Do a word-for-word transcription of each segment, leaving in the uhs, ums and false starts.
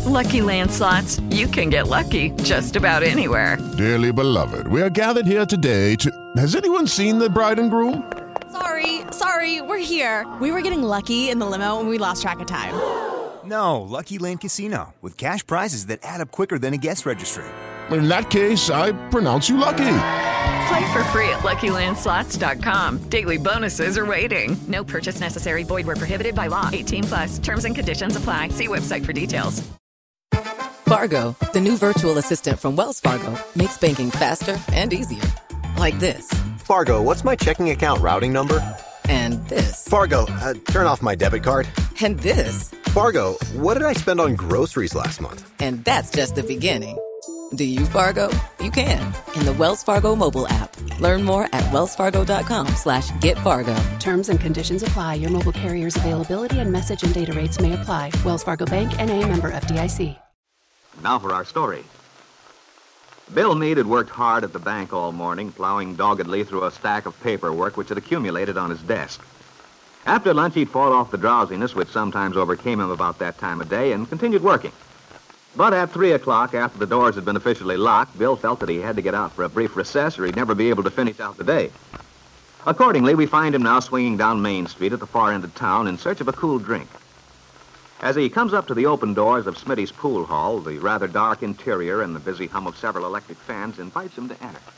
Lucky Land Slots, you can get lucky just about anywhere. Dearly beloved, we are gathered here today to... Has anyone seen the bride and groom? Sorry, sorry, we're here. We were getting lucky in the limo and we lost track of time. No, Lucky Land Casino, with cash prizes that add up quicker than a guest registry. In that case, I pronounce you lucky. Play for free at Lucky Land Slots dot com. Daily bonuses are waiting. No purchase necessary. Void where prohibited by law. eighteen plus. Terms and conditions apply. See website for details. Fargo, the new virtual assistant from Wells Fargo, makes banking faster and easier. Like this. Fargo, what's my checking account routing number? And this. Fargo, uh, turn off my debit card. And this. Fargo, what did I spend on groceries last month? And that's just the beginning. Do you, Fargo? You can. In the Wells Fargo mobile app. Learn more at wellsfargo.com slash get Fargo. Terms and conditions apply. Your mobile carrier's availability and message and data rates may apply. Wells Fargo Bank, N A member F D I C. Now for our story. Bill Meade had worked hard at the bank all morning, plowing doggedly through a stack of paperwork which had accumulated on his desk. After lunch, he'd fought off the drowsiness which sometimes overcame him about that time of day and continued working. But at three o'clock, after the doors had been officially locked, Bill felt that he had to get out for a brief recess or he'd never be able to finish out the day. Accordingly, we find him now swinging down Main Street at the far end of town in search of a cool drink. As he comes up to the open doors of Smitty's pool hall, the rather dark interior and the busy hum of several electric fans invites him to enter.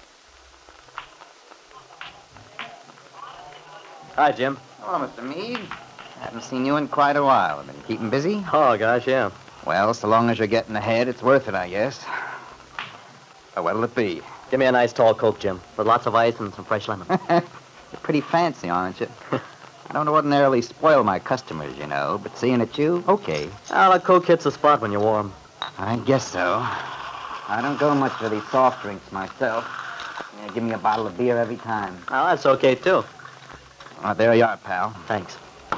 Hi, Jim. Hello, Mister Meade. Haven't seen you in quite a while. I've been keeping busy? Oh, gosh, yeah. Well, so long as you're getting ahead, it's worth it, I guess. Oh, what'll it be? Give me a nice tall Coke, Jim, with lots of ice and some fresh lemon. You're pretty fancy, aren't you? I don't ordinarily spoil my customers, you know, but seeing it you, okay. Well, a Coke hits the spot when you're warm. I guess so. I don't go much for these soft drinks myself. Yeah, give me a bottle of beer every time. Oh, that's okay, too. Oh, there you are, pal. Thanks.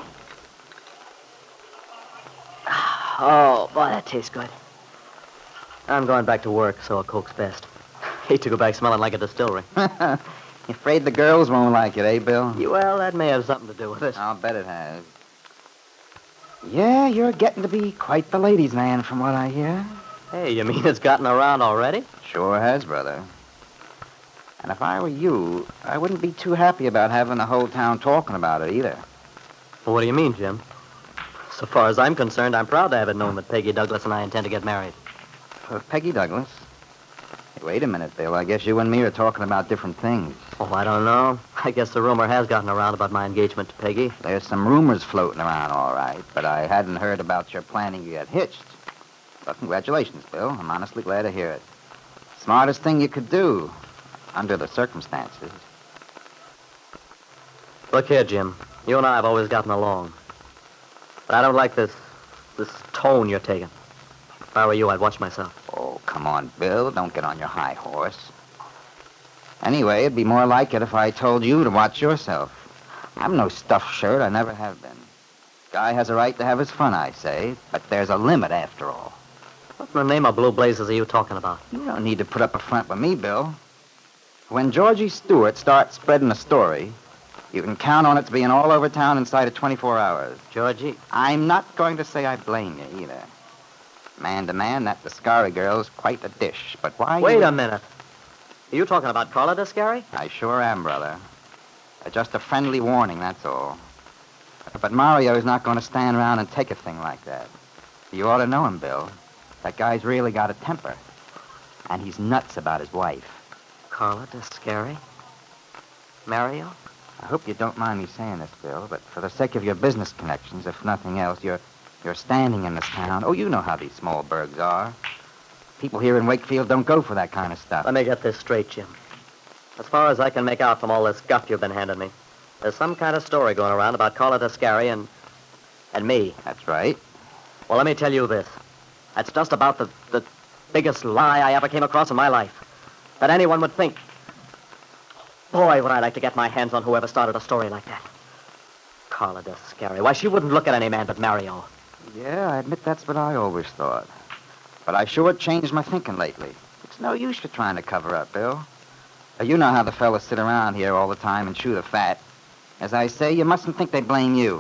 Oh, boy, that tastes good. I'm going back to work, so a Coke's best. Hate to go back smelling like a distillery. You afraid the girls won't like it, eh, Bill? Yeah, well, that may have something to do with it. I'll bet it has. Yeah, you're getting to be quite the ladies' man from what I hear. Hey, you mean it's gotten around already? Sure has, brother. And if I were you, I wouldn't be too happy about having the whole town talking about it either. Well, what do you mean, Jim? So far as I'm concerned, I'm proud to have it known that Peggy Douglas and I intend to get married. Uh, Peggy Douglas? Hey, wait a minute, Bill. I guess you and me are talking about different things. Oh, I don't know. I guess the rumor has gotten around about my engagement to Peggy. There's some rumors floating around, all right, but I hadn't heard about your planning to get hitched. Well, congratulations, Bill. I'm honestly glad to hear it. Smartest thing you could do, under the circumstances. Look here, Jim. You and I have always gotten along. But I don't like this, this tone you're taking. If I were you, I'd watch myself. Oh, come on, Bill. Don't get on your high horse. Anyway, it'd be more like it if I told you to watch yourself. I'm no stuffed shirt. I never have been. Guy has a right to have his fun, I say, but there's a limit after all. What in the name of blue blazes are you talking about? You don't need to put up a front with me, Bill. When Georgie Stewart starts spreading a story, you can count on its being all over town inside of twenty-four hours. Georgie? I'm not going to say I blame you, either. Man to man, that Descari girl's quite a dish, but why... Wait you... a minute. Are you talking about Carla Descari? I sure am, brother. Uh, just a friendly warning, that's all. But Mario's not going to stand around and take a thing like that. You ought to know him, Bill. That guy's really got a temper. And he's nuts about his wife. Carla Descari? Mario? I hope you don't mind me saying this, Bill, but for the sake of your business connections, if nothing else, you're, you're standing in this town. Oh, you know how these small burgs are. People here in Wakefield don't go for that kind of stuff. Let me get this straight, Jim. As far as I can make out from all this guff you've been handing me, there's some kind of story going around about Carla Descari and... and me. That's right. Well, let me tell you this. That's just about the, the biggest lie I ever came across in my life. That anyone would think. Boy, would I like to get my hands on whoever started a story like that. Carla Descari. Why, she wouldn't look at any man but Mario. Yeah, I admit that's what I always thought. But I sure changed my thinking lately. It's no use you're trying to cover up, Bill. Uh, you know how the fellas sit around here all the time and chew the fat. As I say, you mustn't think they blame you.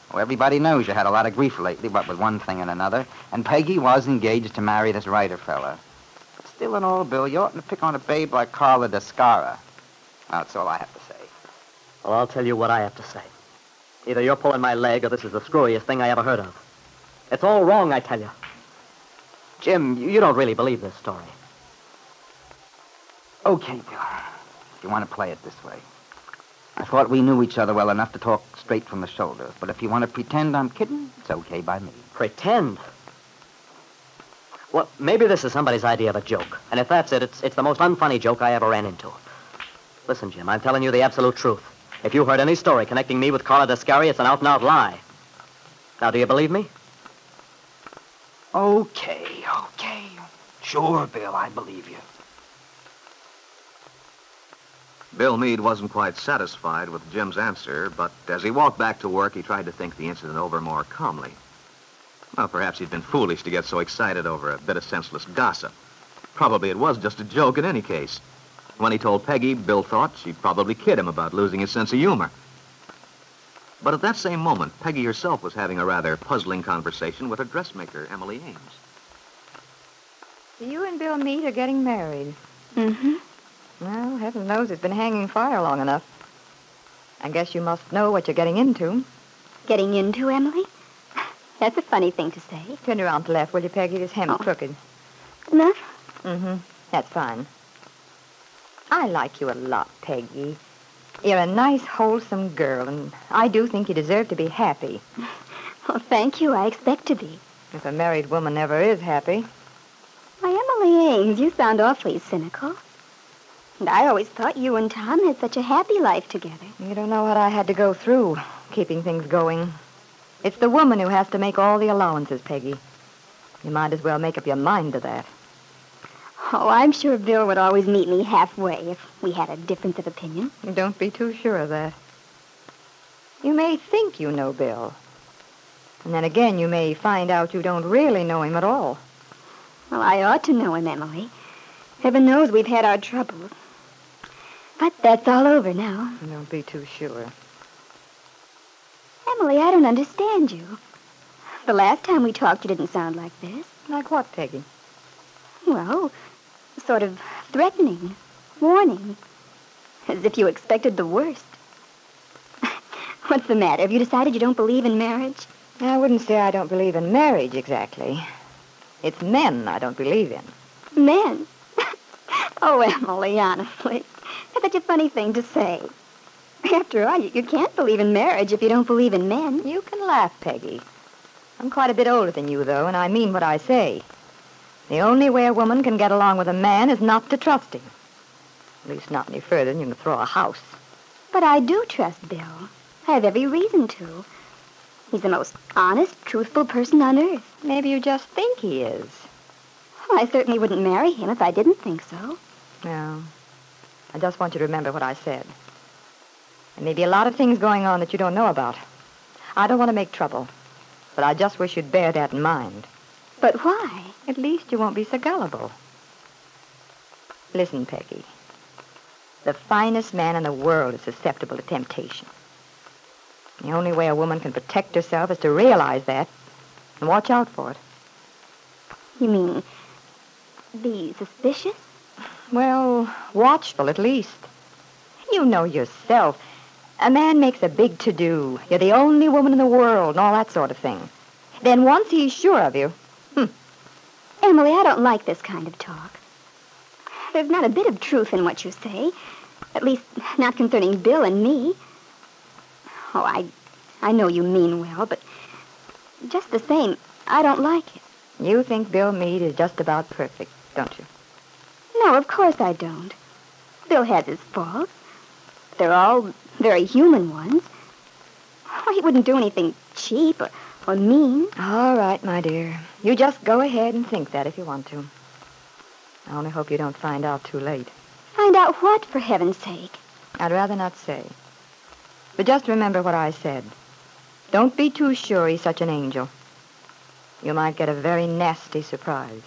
Oh, everybody knows you had a lot of grief lately, what with one thing and another. And Peggy was engaged to marry this Ryder fella. But still and all, Bill, you oughtn't to pick on a babe like Carla Descara. That's all I have to say. Well, I'll tell you what I have to say. Either you're pulling my leg or this is the screwiest thing I ever heard of. It's all wrong, I tell you. Jim, you, you don't really believe this story. Okay, Bill. If you want to play it this way. I thought we knew each other well enough to talk straight from the shoulder. But if you want to pretend I'm kidding, it's okay by me. Pretend? Well, maybe this is somebody's idea of a joke. And if that's it, it's, it's the most unfunny joke I ever ran into. Listen, Jim, I'm telling you the absolute truth. If you heard any story connecting me with Carla Descari, it's an out-and-out lie. Now, do you believe me? Okay, okay. Sure, Bill, I believe you. Bill Meade wasn't quite satisfied with Jim's answer, but as he walked back to work, he tried to think the incident over more calmly. Well, perhaps he'd been foolish to get so excited over a bit of senseless gossip. Probably it was just a joke in any case. When he told Peggy, Bill thought she'd probably kid him about losing his sense of humor. But at that same moment, Peggy herself was having a rather puzzling conversation with her dressmaker, Emily Ames. You and Bill Meade are getting married. Mm-hmm. Well, heaven knows it's been hanging fire long enough. I guess you must know what you're getting into. Getting into, Emily? That's a funny thing to say. Turn around to left, will you, Peggy? This hem's oh. crooked. Enough? Mm-hmm. That's fine. I like you a lot, Peggy. You're a nice, wholesome girl, and I do think you deserve to be happy. Well, thank you. I expect to be. If a married woman never is happy. Why, Emily Ames, you sound awfully cynical. And I always thought you and Tom had such a happy life together. You don't know what I had to go through, keeping things going. It's the woman who has to make all the allowances, Peggy. You might as well make up your mind to that. Oh, I'm sure Bill would always meet me halfway if we had a difference of opinion. Don't be too sure of that. You may think you know Bill. And then again, you may find out you don't really know him at all. Well, I ought to know him, Emily. Heaven knows we've had our troubles. But that's all over now. Don't be too sure. Emily, I don't understand you. The last time we talked, you didn't sound like this. Like what, Peggy? Well, sort of threatening, warning. As if you expected the worst. What's the matter? Have you decided you don't believe in marriage? I wouldn't say I don't believe in marriage, exactly. It's men I don't believe in. Men? Oh, Emily, honestly. That's such a funny thing to say. After all, you, you can't believe in marriage if you don't believe in men. You can laugh, Peggy. I'm quite a bit older than you, though, and I mean what I say. The only way a woman can get along with a man is not to trust him. At least not any further than you can throw a house. But I do trust Bill. I have every reason to. He's the most honest, truthful person on earth. Maybe you just think he is. Well, I certainly wouldn't marry him if I didn't think so. No. I just want you to remember what I said. There may be a lot of things going on that you don't know about. I don't want to make trouble, but I just wish you'd bear that in mind. But why? At least you won't be so gullible. Listen, Peggy. The finest man in the world is susceptible to temptation. The only way a woman can protect herself is to realize that and watch out for it. You mean be suspicious? Well, watchful at least. You know yourself. A man makes a big to-do. You're the only woman in the world and all that sort of thing. Then once he's sure of you... Hmm. Emily, I don't like this kind of talk. There's not a bit of truth in what you say. At least, not concerning Bill and me. Oh, I, I know you mean well, but just the same, I don't like it. You think Bill Meade is just about perfect, don't you? No, of course I don't. Bill has his faults. They're all very human ones. Oh, he wouldn't do anything cheap or, or mean. All right, my dear. You just go ahead and think that if you want to. I only hope you don't find out too late. Find out what, for heaven's sake? I'd rather not say. But just remember what I said. Don't be too sure he's such an angel. You might get a very nasty surprise.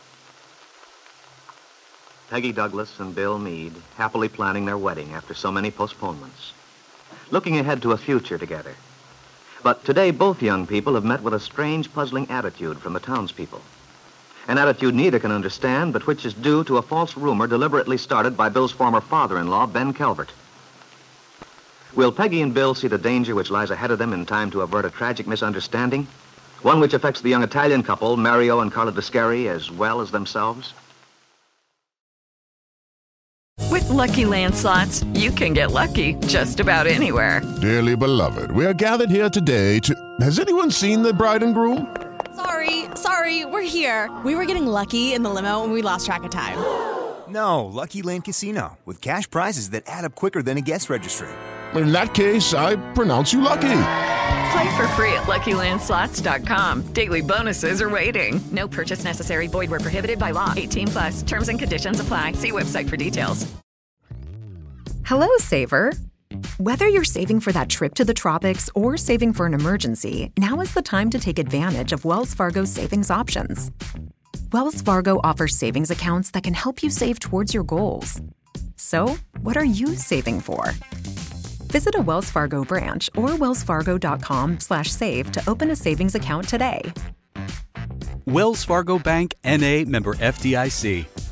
Peggy Douglas and Bill Meade happily planning their wedding after so many postponements. Looking ahead to a future together. But today, both young people have met with a strange, puzzling attitude from the townspeople. An attitude neither can understand, but which is due to a false rumor deliberately started by Bill's former father-in-law, Ben Calvert. Will Peggy and Bill see the danger which lies ahead of them in time to avert a tragic misunderstanding? One which affects the young Italian couple, Mario and Carla Descari, as well as themselves? With Lucky Land Slots, you can get lucky just about anywhere. Dearly beloved, we are gathered here today to... Has anyone seen the bride and groom? Sorry, sorry, we're here. We were getting lucky in the limo and we lost track of time. No, Lucky Land Casino, with cash prizes that add up quicker than a guest registry. In that case, I pronounce you lucky. Play for free at Lucky Land Slots dot com. Daily bonuses are waiting. No purchase necessary. Void where prohibited by law. eighteen plus. Terms and conditions apply. See website for details. Hello, Saver. Whether you're saving for that trip to the tropics or saving for an emergency, now is the time to take advantage of Wells Fargo's savings options. Wells Fargo offers savings accounts that can help you save towards your goals. So, what are you saving for? Visit a Wells Fargo branch or wellsfargo.com slash save to open a savings account today. Wells Fargo Bank, N A, member F D I C.